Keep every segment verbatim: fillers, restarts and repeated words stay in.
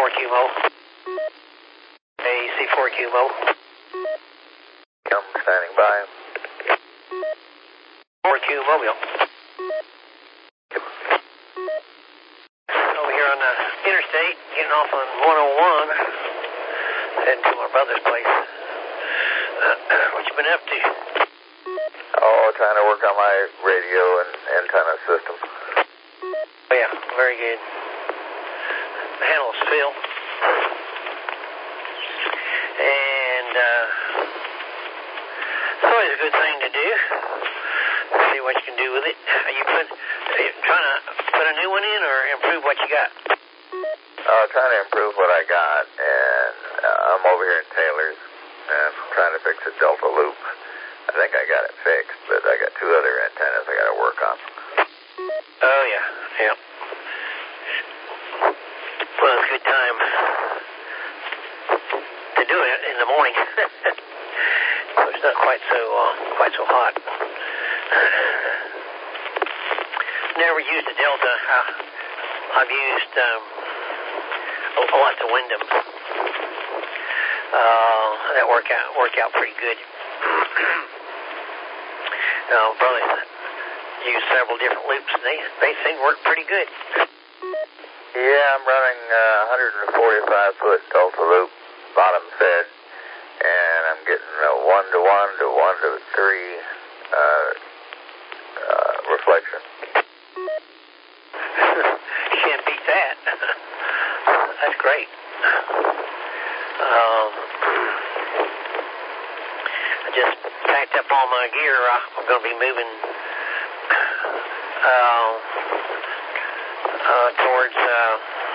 four Q M O. A C four Q M O. I'm standing by. four Q Mobile. Over here on the interstate, getting off on one oh one, heading to my brother's place. What you been up to? Oh, trying to work on my radio and antenna system. Oh, yeah, very good. The handle's Phil. And, uh, it's always a good thing to do. See what you can do with it. Are you, put, are you trying to put a new one in or improve what you got? Uh, trying to improve what I got, and uh, I'm over here in Taylor's, and I'm trying to fix a Delta loop. I think I got it fixed, but I got two other antennas I got to work on. Oh, yeah, yeah. Well, it's a good time to do it in the morning. So it's not quite so uh, quite so hot. Never used a Delta. Uh, I've used um, lots of Wyndham. Uh, that worked out worked out pretty good. uh, probably used several different loops, and they they seem to work pretty good. Yeah, I'm running uh, one forty-five foot Delta loop, bottom fed, and I'm getting a one to one to one to three uh, uh, reflection. Can't beat that. That's great. Um, I just packed up all my gear. I'm going to be moving uh, uh, towards uh,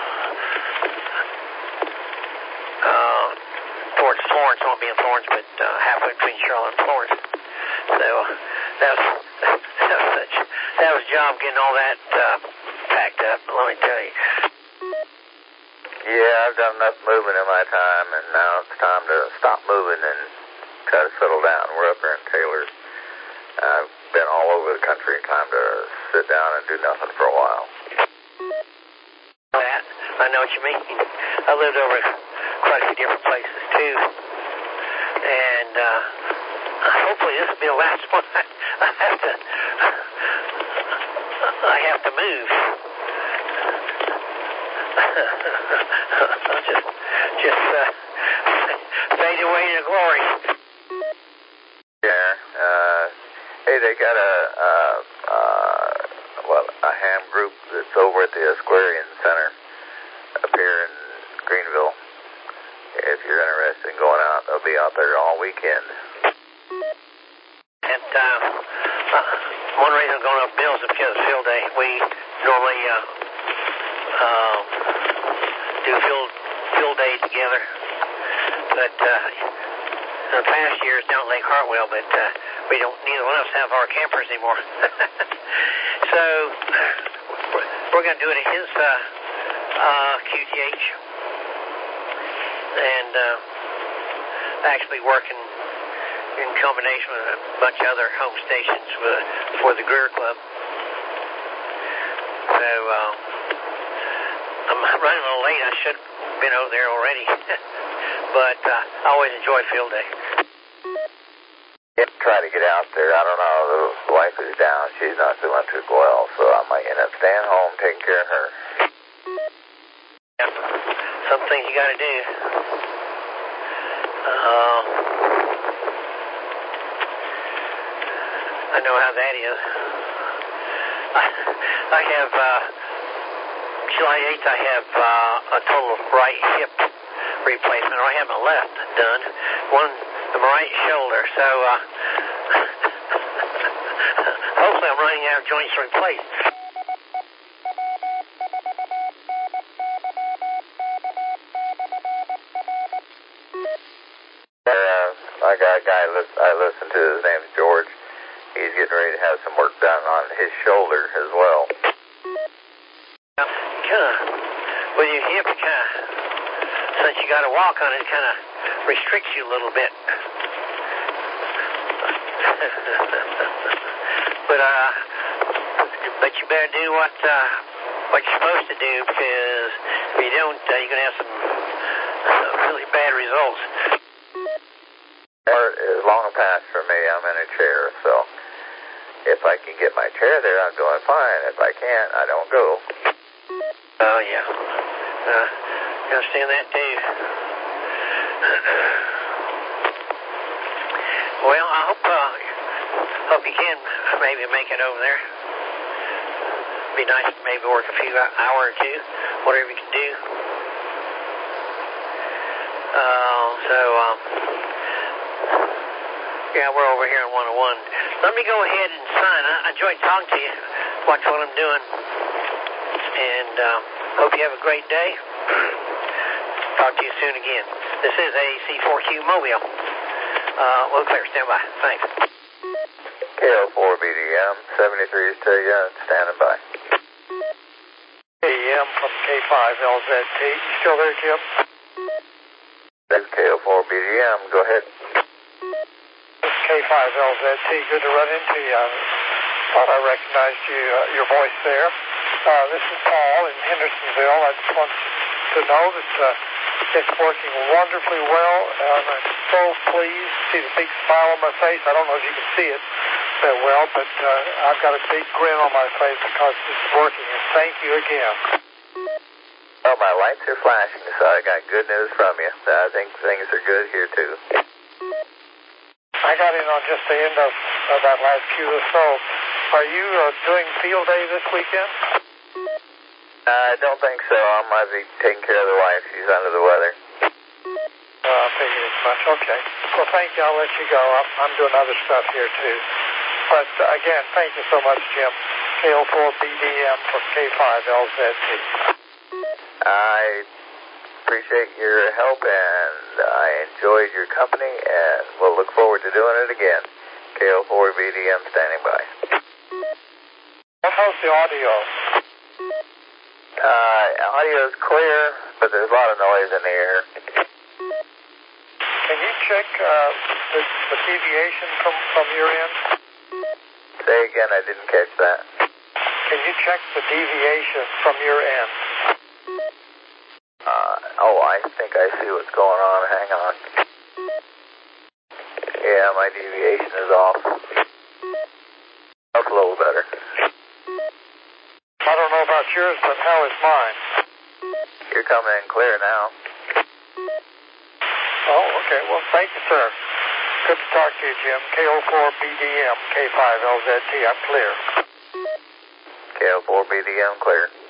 uh, towards Florence. I won't be in Florence, but uh, halfway between Charlotte and Florence. So uh, that was that was such that was a job getting all that uh, packed up. Let me tell you. Yeah, I've done enough moving in my time, and now it's time to stop moving and try to settle down. We're up here in Taylor. I've been all over the country. Time to sit down and do nothing for a while. That I know what you mean. I lived over quite a few different places too, and uh, hopefully this will be the last one. I have to. I have to move. I'll just, just uh, fade away to glory. Yeah. Uh, hey, they got a uh, uh, well a ham group that's over at the Esquarian Center up here in Greenville. If you're interested in going out, they'll be out there all weekend. And uh, uh, one reason I'm going up Bill's is because of field day. We normally uh, uh, do field field day together, but uh, in the past years down at Lake Hartwell, but uh, we don't. Neither one of us have our campers anymore. So we're, we're going to do it at his uh, uh, Q T H, and uh, actually working in combination with a bunch of other home stations for, for the Greer Club. So uh, I'm running a little late. I should have been over there already, but uh, I always enjoy field day. Yeah, try to get out there. I don't know. The wife is down. She's not doing too well, so I might end up staying home taking care of her. Yeah, some things you got to do. Uh, I know how that is. I, I have, uh, July eighth, I have uh, a total right hip replacement, or I have my left done. One, the right shoulder, so uh, hopefully I'm running out of joints to replace. Uh, I got a guy I listen to, his name's George. He's getting ready to have some work done on his shoulder as well. Kind of, with your hip, kind of, since you got to walk on it, kind of restricts you a little bit. But uh, but you better do what uh, what you're supposed to do, because if you don't, uh, you're going to have some uh, really bad results. Or is long past for me. I'm in a chair, so if I can get my chair there, I'm doing fine. If I can't, I don't go. Oh, yeah. Uh, I understand that, too. Well, I hope, uh, hope you can maybe make it over there. Be nice to maybe work a few hour or two, whatever you can do. Uh, so, um, yeah, we're over here on one oh one. Let me go ahead and sign. I, I enjoyed talking to you, watch what I'm doing, and um, hope you have a great day. Talk to you soon again. This is A A C four Q Mobile. Uh, well, clear, stand by. Thanks. K O four B D M, seventy-three is to you, standing by. A M from K five L Z T. You still there, Jim? That's K O four B D M, go ahead. This is K five L Z T, good to run into you. I thought I recognized you, uh, your voice there. Uh, this is Paul in Hendersonville. I just want to know that uh, it's working wonderfully well, and I'm so pleased to see the big smile on my face. I don't know if you can see it that well, but uh, I've got a big grin on my face because this is working, and thank you again. Well, my lights are flashing, so I got good news from you. I think things are good here, too. I got in on just the end of, of that last few or so. Are you uh, doing field day this weekend? I don't think so. I might be taking care of the wife. She's under the weather. Uh, I figured as much. Okay. Well, thank you. I'll let you go. I'm, I'm doing other stuff here, too. But, uh, again, thank you so much, Jim. K O four B D M from K five L Z T. I appreciate your help, and I enjoyed your company, and we'll look forward to doing it again. K O four B D M standing by. How's the audio? Uh, audio is clear, but there's a lot of noise in the air. Can you check uh, the, the deviation from, from your end? Say again, I didn't catch that. Can you check the deviation from your end? Uh, oh, I think I see what's going on. Hang on. Yeah, my deviation is off. That's a little better. I don't know about yours, but how is mine? You're coming in clear now. Oh, okay. Well, thank you, sir. Good to talk to you, Jim. K O four B D M, K five L Z T. I'm clear. K O four B D M clear.